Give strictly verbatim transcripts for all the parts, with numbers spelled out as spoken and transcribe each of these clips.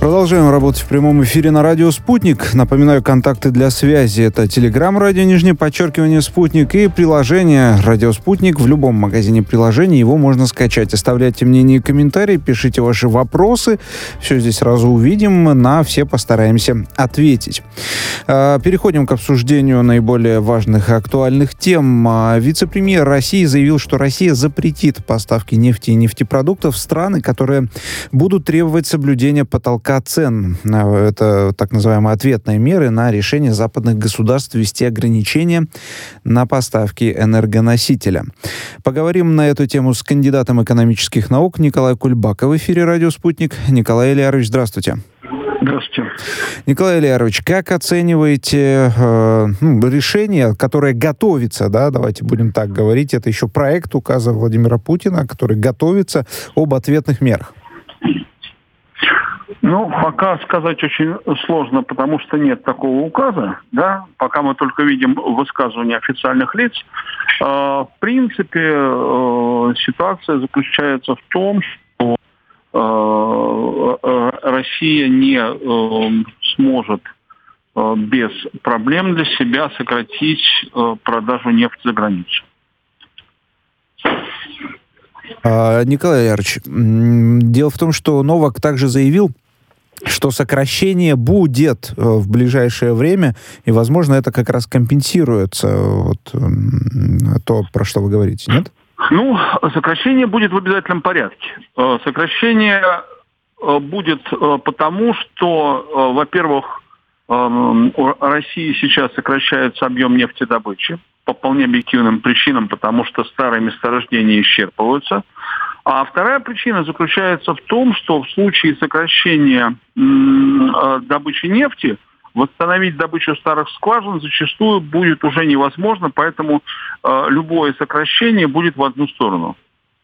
Продолжаем работать в прямом эфире на радио «Спутник». Напоминаю, контакты для связи — это Telegram, радио, нижнее подчеркивание, «Спутник», и приложение «Радио Спутник». В любом магазине приложений его можно скачать. Оставляйте мнения и комментарии, пишите ваши вопросы. Все здесь сразу увидим, на все постараемся ответить. Переходим к обсуждению наиболее важных и актуальных тем. Вице-премьер России заявил, что Россия запретит поставки нефти и нефтепродуктов в страны, которые будут требовать соблюдения потолка цен. Это так называемые ответные меры на решение западных государств ввести ограничения на поставки энергоносителя. Поговорим на эту тему с кандидатом экономических наук Николаем Кульбако в эфире «Радио Спутник». Николай Ильярович, здравствуйте. Здравствуйте. Николай Ильярович, как оцениваете э, ну, решение, которое готовится, да, давайте будем так говорить, это еще проект указа Владимира Путина, который готовится, об ответных мерах? Ну, пока сказать очень сложно, потому что нет такого указа, да, пока мы только видим высказывания официальных лиц. Э, в принципе, э, ситуация заключается в том, что э, э, Россия не э, сможет э, без проблем для себя сократить э, продажу нефти за границу. Николай Ильярович, дело в том, что Новак также заявил, что сокращение будет в ближайшее время, и, возможно, это как раз компенсируется, вот, то, про что вы говорите, нет? Ну, сокращение будет в обязательном порядке. Сокращение будет потому, что, во-первых, у России сейчас сокращается объем нефтедобычи по вполне объективным причинам, потому что старые месторождения исчерпываются. А вторая причина заключается в том, что в случае сокращения м, добычи нефти восстановить добычу старых скважин зачастую будет уже невозможно, поэтому э, любое сокращение будет в одну сторону.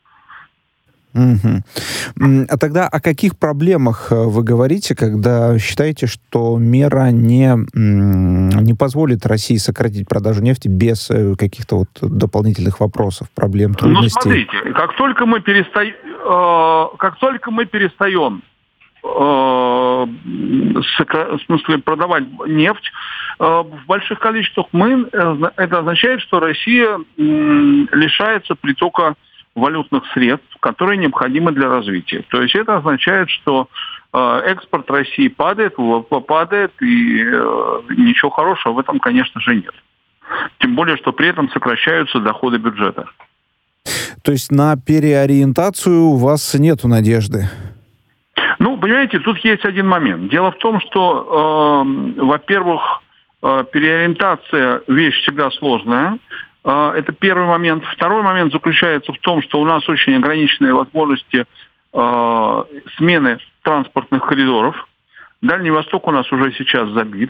Угу. А тогда о каких проблемах вы говорите, когда считаете, что мера не, не позволит России сократить продажу нефти без каких-то вот дополнительных вопросов, проблем, трудностей? Ну, смотрите, как только мы, переста... э, как только мы перестаем э, в смысле продавать нефть э, в больших количествах, мы, э, это означает, что Россия э, лишается притока валютных средств, которые необходимы для развития. То есть это означает, что э, экспорт России падает, ВВП падает, и э, ничего хорошего в этом, конечно же, нет. Тем более, что при этом сокращаются доходы бюджета. То есть на переориентацию у вас нету надежды? Ну, понимаете, тут есть один момент. Дело в том, что, э, во-первых, э, переориентация вещь всегда сложная. Это первый момент. Второй момент заключается в том, что у нас очень ограниченные возможности э, смены транспортных коридоров. Дальний Восток у нас уже сейчас забит.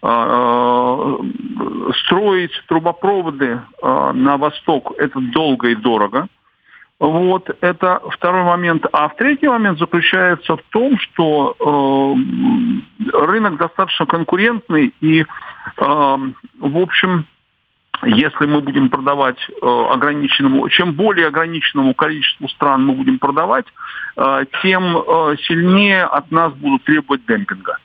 Э, э, строить трубопроводы э, на Восток – это долго и дорого. Вот, это второй момент. А в третий момент заключается в том, что э, рынок достаточно конкурентный и, э, в общем, если мы будем продавать э, ограниченному, чем более ограниченному количеству стран мы будем продавать, э, тем э, сильнее от нас будут требовать демпинга.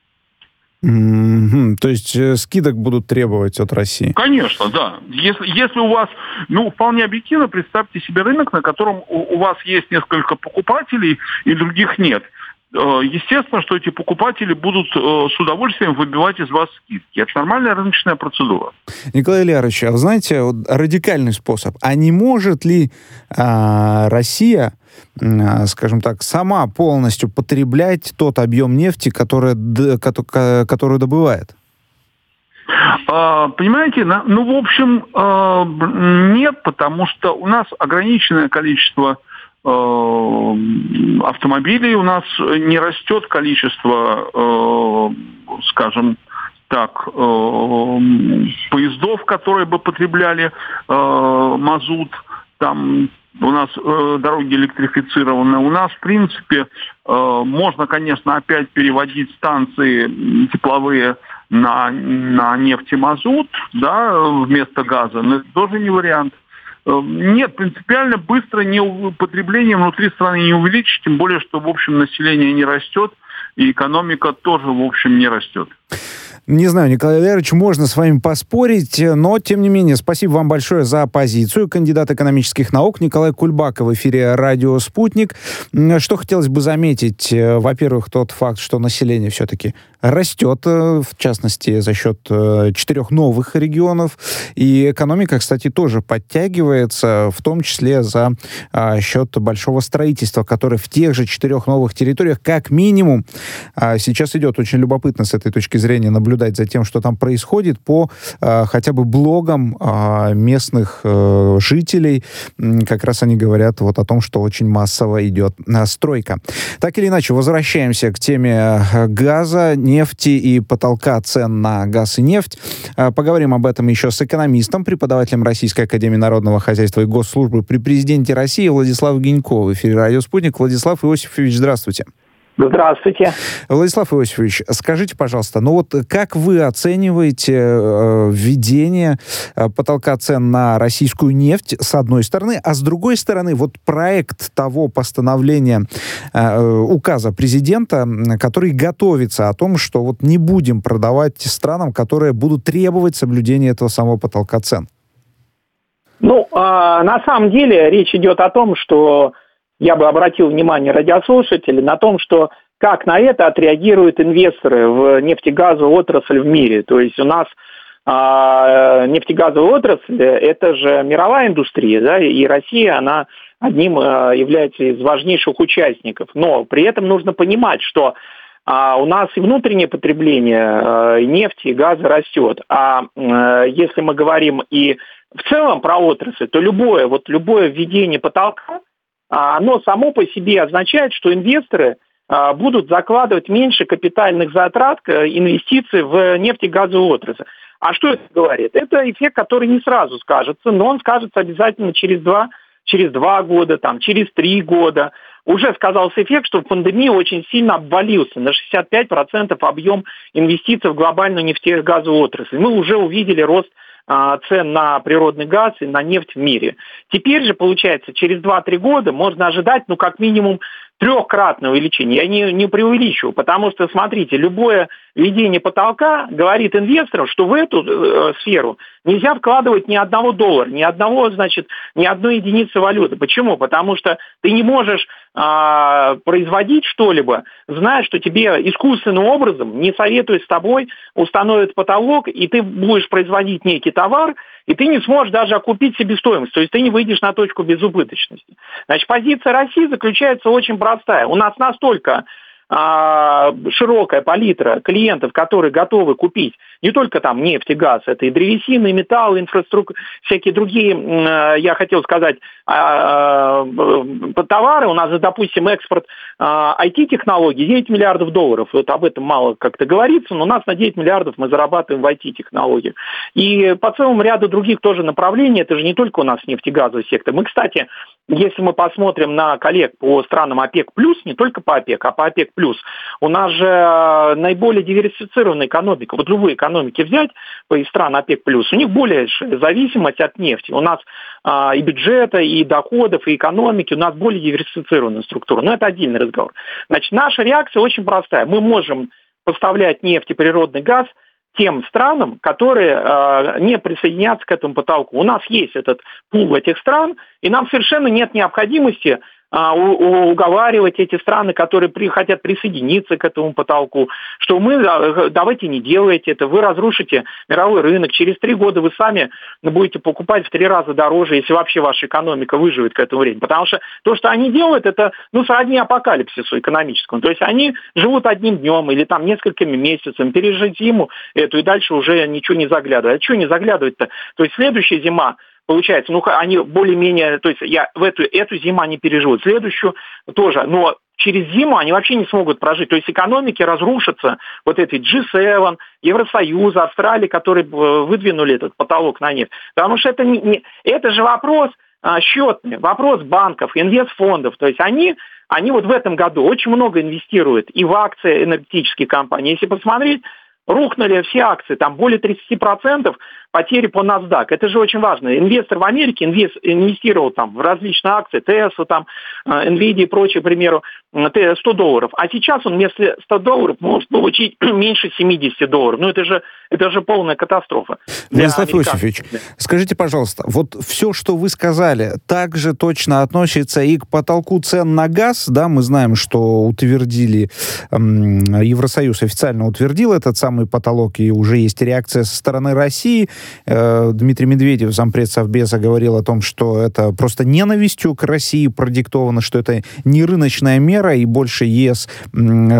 Mm-hmm. То есть э, скидок будут требовать от России? Конечно, да. Если, если у вас, ну, вполне объективно, представьте себе рынок, на котором у, у вас есть несколько покупателей и других нет. Естественно, что эти покупатели будут с удовольствием выбивать из вас скидки. Это нормальная рыночная процедура. Николай Ильярович, а вы знаете, вот радикальный способ. А не может ли а, Россия, а, скажем так, сама полностью потреблять тот объем нефти, который, который добывает? А, понимаете, ну, в общем, а, нет, потому что у нас ограниченное количество автомобилей, у нас не растет количество, э, скажем так, э, поездов, которые бы потребляли э, мазут. Там у нас э, дороги электрифицированы. У нас, в принципе, э, можно, конечно, опять переводить станции тепловые на, на нефть и мазут, да, вместо газа, но это тоже не вариант. Нет, принципиально быстро не, потребление внутри страны не увеличить, тем более, что, в общем, население не растет, и экономика тоже, в общем, не растет. Не знаю, Николай Валерьевич, можно с вами поспорить, но, тем не менее, спасибо вам большое за позицию. Кандидат экономических наук Николай Кульбака в эфире «Радио Спутник». Что хотелось бы заметить? Во-первых, тот факт, что население все-таки растет, в частности, за счет четырех новых регионов. И экономика, кстати, тоже подтягивается, в том числе за счет большого строительства, которое в тех же четырех новых территориях, как минимум, сейчас идет. Очень любопытно с этой точки зрения наблюдать за тем, что там происходит, по э, хотя бы блогам э, местных э, жителей. Как раз они говорят вот о том, что очень массово идет э, стройка. Так или иначе, возвращаемся к теме газа, нефти и потолка цен на газ и нефть. Э, поговорим об этом еще с экономистом, преподавателем Российской академии народного хозяйства и госслужбы при президенте России Владислав Гинько в эфире «Радио Спутник». Владислав Иосифович, здравствуйте. Здравствуйте. Владислав Иосифович, скажите, пожалуйста, ну вот как вы оцениваете э, введение э, потолка цен на российскую нефть, с одной стороны, а с другой стороны, вот проект того постановления, э, указа президента, который готовится о том, что вот не будем продавать странам, которые будут требовать соблюдения этого самого потолка цен? Ну, э, на самом деле речь идет о том, что я бы обратил внимание радиослушателей на том, что как на это отреагируют инвесторы в нефтегазовую отрасль в мире. То есть у нас а, нефтегазовая отрасль – это же мировая индустрия, да, и Россия, она одним а, является из важнейших участников. Но при этом нужно понимать, что а, у нас и внутреннее потребление а, нефти и газа растет. А, а если мы говорим и в целом про отрасль, то любое, вот любое введение потолка, оно само по себе означает, что инвесторы а, будут закладывать меньше капитальных затрат, инвестиций в нефтегазовую отрасль. А что это говорит? Это эффект, который не сразу скажется, но он скажется обязательно через два, через два года, там, через три года. Уже сказался эффект, что в пандемии очень сильно обвалился на шестьдесят пять процентов объем инвестиций в глобальную нефтегазовую отрасль. Мы уже увидели рост цен на природный газ и на нефть в мире. Теперь же, получается, через два-три года можно ожидать, ну, как минимум, трехкратное увеличение. Я не, не преувеличиваю, потому что, смотрите, любое введение потолка говорит инвесторам, что в эту э, сферу нельзя вкладывать ни одного доллара, ни одного, значит, ни одной единицы валюты. Почему? Потому что ты не можешь э, производить что-либо, зная, что тебе искусственным образом, не советуясь с тобой, установят потолок, и ты будешь производить некий товар, и ты не сможешь даже окупить себестоимость, то есть ты не выйдешь на точку безубыточности. Значит, позиция России заключается очень простая. У нас настолько а, широкая палитра клиентов, которые готовы купить не только там нефть и газ, это и древесина, и металл, инфраструктура, всякие другие, я хотел сказать, товары. У нас, допустим, экспорт ай ти-технологий девять миллиардов долларов. Вот об этом мало как-то говорится, но у нас на девять миллиардов мы зарабатываем в ай ти-технологиях. И по целому ряду других тоже направлений, это же не только у нас нефтегазовый сектор. Мы, кстати, если мы посмотрим на коллег по странам ОПЕК+, не только по ОПЕК, а по ОПЕК+, у нас же наиболее диверсифицированная экономика. Вот любые экономики взять из стран ОПЕК+, у них более зависимость от нефти. У нас а, и бюджета, и доходов, и экономики, у нас более диверсифицированная структура. Но это отдельный разговор. Значит, наша реакция очень простая. Мы можем поставлять нефть и природный газ тем странам, которые э, не присоединятся к этому потолку. У нас есть этот пул этих стран, и нам совершенно нет необходимости э, у, уговаривать эти страны, которые при, хотят присоединиться к этому потолку, что мы, э, давайте не делайте это, вы разрушите мировой рынок, через три года вы сами будете покупать в три раза дороже, если вообще ваша экономика выживет к этому времени. Потому что то, что они делают, это, ну, сродни апокалипсису экономическому. То есть они живут одним днем или там несколькими месяцами, пережить зиму эту и дальше уже ничего не заглядывать. А что не заглядывать-то? То есть следующая зима, получается, ну, они более-менее, то есть я в эту, эту зиму они переживут, следующую тоже, но через зиму они вообще не смогут прожить. То есть экономики разрушатся, вот этой джи семь, Евросоюза, Австралии, которые выдвинули этот потолок на нефть. Потому что это, не, не, это же вопрос а, счетный, вопрос банков, инвестфондов. То есть они, они вот в этом году очень много инвестируют и в акции энергетических компаний. Если посмотреть, рухнули все акции, там более тридцать процентов потери по NASDAQ. Это же очень важно. Инвестор в Америке инвест, инвестировал там в различные акции, Tesla, там, Nvidia и прочее, к примеру, сто долларов. А сейчас он вместо ста долларов может получить меньше семьдесят долларов. Ну, это же, это же полная катастрофа. Владислав Иосифович, скажите, пожалуйста, вот все, что вы сказали, также точно относится и к потолку цен на газ, да, мы знаем, что утвердили, эм, Евросоюз официально утвердил этот самый потолок, и уже есть реакция со стороны России. Э, Дмитрий Медведев, зампред Совбеза, говорил о том, что это просто ненавистью к России продиктовано, что это не рыночная мера, и больше ЕС э,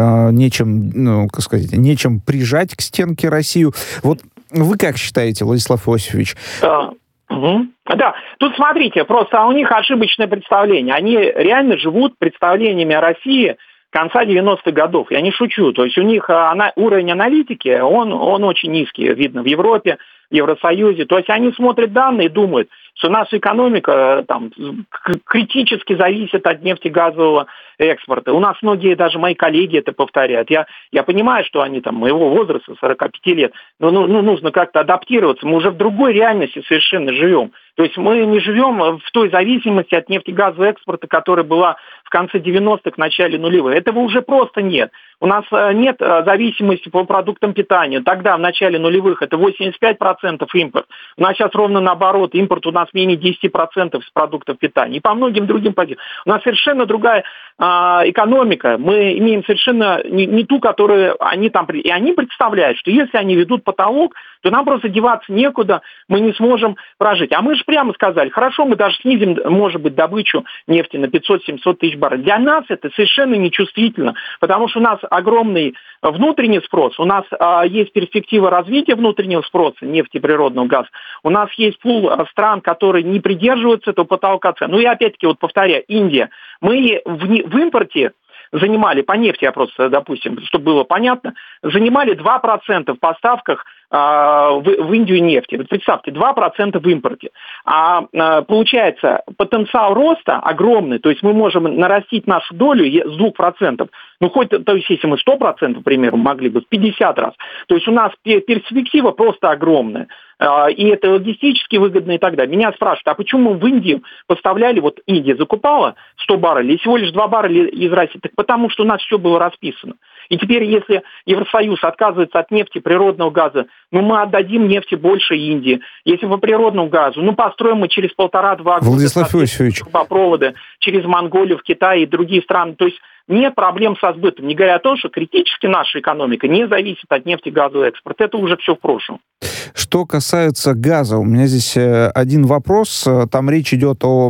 нечем, ну, как сказать, нечем прижать к стенке Россию. Вот вы как считаете, Владислав Иосифович? Да. Угу. Да, тут смотрите, просто у них ошибочное представление. Они реально живут представлениями о России конца девяностых годов. Я не шучу. То есть у них она, уровень аналитики, он, он очень низкий, видно в Европе, в Евросоюзе. То есть они смотрят данные и думают, что наша экономика там критически зависит от нефтегазового экспорта. У нас многие, даже мои коллеги это повторяют. Я, я понимаю, что они там моего возраста, сорока пяти лет, но ну, ну, нужно как-то адаптироваться. Мы уже в другой реальности совершенно живем. То есть мы не живем в той зависимости от нефтегазового экспорта, которая была в конце девяностых, в начале нулевых. Этого уже просто нет. У нас нет зависимости по продуктам питания. Тогда, в начале нулевых, это восемьдесят пять процентов импорт. У нас сейчас ровно наоборот. Импорт у нас менее десять процентов с продуктов питания. И по многим другим позициям. У нас совершенно другая а, экономика. Мы имеем совершенно не, не ту, которую они там... И они представляют, что если они ведут потолок, то нам просто деваться некуда, мы не сможем прожить. А мы же прямо сказали, хорошо, мы даже снизим, может быть, добычу нефти на пятьсот-семьсот тысяч баррелей. Для нас это совершенно нечувствительно, потому что у нас огромный внутренний спрос, у нас а, есть перспектива развития внутреннего спроса нефти и природного газа, у нас есть пул стран, которые не придерживаются этого потолка цен. Ну и опять-таки, вот повторяю, Индия. Мы в, в импорте занимали, по нефти я просто, допустим, чтобы было понятно, занимали два процента в поставках а, в, в Индию нефти. Вот представьте, два процента в импорте. А, а получается, потенциал роста огромный, то есть мы можем нарастить нашу долю с двух процентов, ну хоть, то есть если мы сто процентов, к примеру, могли бы, в пятьдесят раз. То есть у нас перспектива просто огромная. И это логистически выгодно и так далее. Меня спрашивают, а почему мы в Индию поставляли, вот Индия закупала сто баррелей, и всего лишь два барреля из России? Так потому что у нас все было расписано. И теперь, если Евросоюз отказывается от нефти, природного газа, ну мы отдадим нефти больше Индии. Если по природному газу, ну построим мы через полтора-два года трубопроводы через Монголию в Китай и другие страны. То есть нет проблем со сбытом. Не говоря о том, что критически наша экономика не зависит от нефтегазового экспорта. Это уже все в прошлом. Что касается газа, у меня здесь один вопрос. Там речь идет о,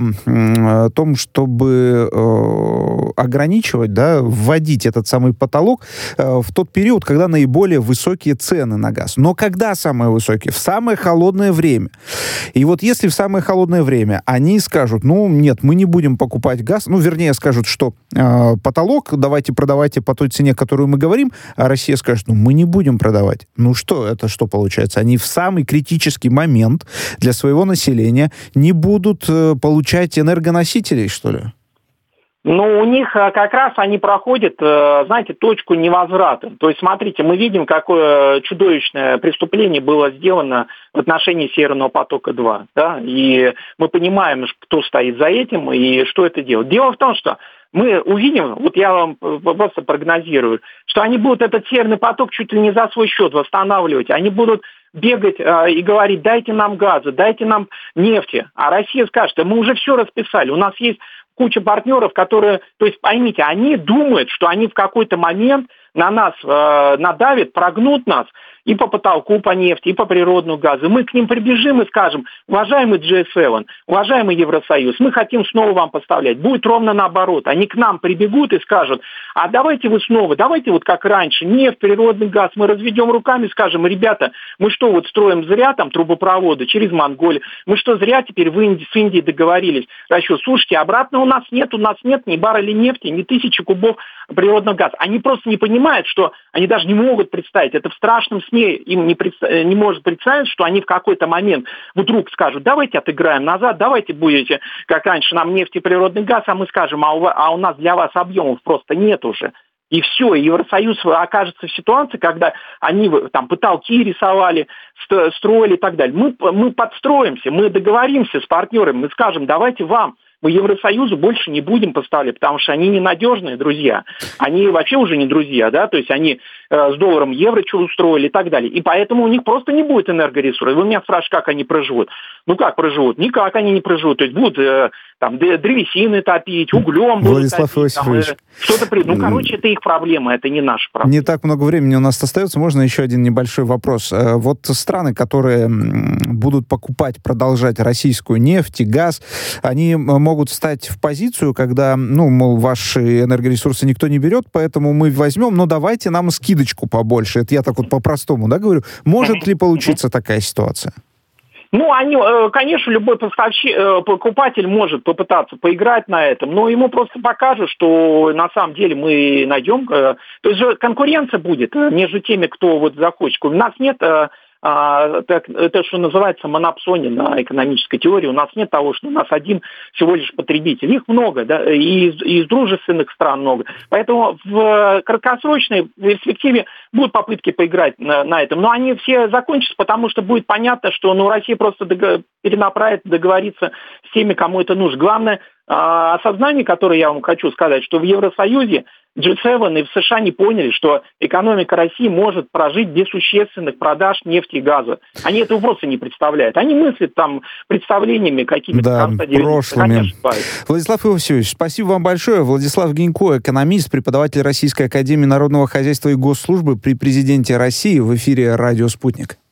о том, чтобы э, ограничивать, да, вводить этот самый потолок э, в тот период, когда наиболее высокие цены на газ. Но когда самые высокие? В самое холодное время. И вот если в самое холодное время они скажут, ну, нет, мы не будем покупать газ, ну, вернее, скажут, что э, потолок давайте продавайте по той цене, которую мы говорим, а Россия скажет, ну, мы не будем продавать. Ну, что это, что получается? Они в самый критический момент для своего населения не будут э, получать энергоносителей, что ли? Ну, у них как раз они проходят, знаете, точку невозврата. То есть, смотрите, мы видим, какое чудовищное преступление было сделано в отношении Северного потока-два. Да? И мы понимаем, кто стоит за этим и что это делает. Дело в том, что мы увидим, вот я вам просто прогнозирую, что они будут этот Северный поток чуть ли не за свой счет восстанавливать. Они будут бегать э, и говорить, дайте нам газа, дайте нам нефти. А Россия скажет, мы уже все расписали, у нас есть куча партнеров, которые, то есть поймите, они думают, что они в какой-то момент на нас э, надавят, прогнут нас и по потолку по нефти, и по природному газу. Мы к ним прибежим и скажем, уважаемый джи эс семь, уважаемый Евросоюз, мы хотим снова вам поставлять. Будет ровно наоборот. Они к нам прибегут и скажут, а давайте вы снова, давайте вот как раньше, нефть, природный газ, мы разведем руками и скажем, ребята, мы что, вот строим зря там трубопроводы через Монголию, мы что, зря теперь в Индии, с Индией договорились? Расчет, слушайте, обратно у нас нет, у нас нет ни барреля нефти, ни тысячи кубов природного газа. Они просто не понимают, что они даже не могут представить, это в страшном сне им не, представ... не может представить, что они в какой-то момент вдруг скажут, давайте отыграем назад, давайте будете, как раньше, нам нефть и природный газ, а мы скажем, а у, а у нас для вас объемов просто нет уже. И все, и Евросоюз окажется в ситуации, когда они там потолки рисовали, строили и так далее. Мы, мы подстроимся, мы договоримся с партнерами, мы скажем, давайте вам, мы Евросоюзу больше не будем поставлять, потому что они ненадежные друзья. Они вообще уже не друзья, да, то есть они э, с долларом евро что устроили и так далее. И поэтому у них просто не будет энергоресурсов. Вы меня спрашиваете, как они проживут. Ну как проживут? Никак они не проживут. То есть будут э, там древесины топить, углем будут Владислав топить. Там, э, что-то при... Ну, короче, это их проблема, это не наша проблема. Не так много времени у нас остается. Можно еще один небольшой вопрос? Вот страны, которые будут покупать, продолжать российскую нефть и газ, они могут встать в позицию, когда, ну, мол, ваши энергоресурсы никто не берет, поэтому мы возьмем, но давайте нам скидочку побольше. Это я так вот по-простому, да, говорю. Может ли получиться такая ситуация? Ну, они, конечно, любой поставщик, покупатель может попытаться поиграть на этом, но ему просто покажут, что на самом деле мы найдем... То есть же конкуренция будет между теми, кто вот захочет. У нас нет... Это, что называется, монопсония на экономической теории. У нас нет того, что у нас один всего лишь потребитель. Их много, да, и из, и из дружественных стран много. Поэтому в краткосрочной перспективе будут попытки поиграть на, на этом. Но они все закончатся, потому что будет понятно, что ну, Россия просто дог... перенаправит, договориться с теми, кому это нужно. Главное осознание, которое я вам хочу сказать, что в Евросоюзе джи семь и в США не поняли, что экономика России может прожить без существенных продаж нефти и газа. Они этого просто не представляют. Они мыслят там представлениями какими-то да, конца девяностых. прошлыми. Владислав Иосифович, спасибо вам большое. Владислав Гинько, экономист, преподаватель Российской академии народного хозяйства и госслужбы при президенте России, в эфире «Радио Спутник».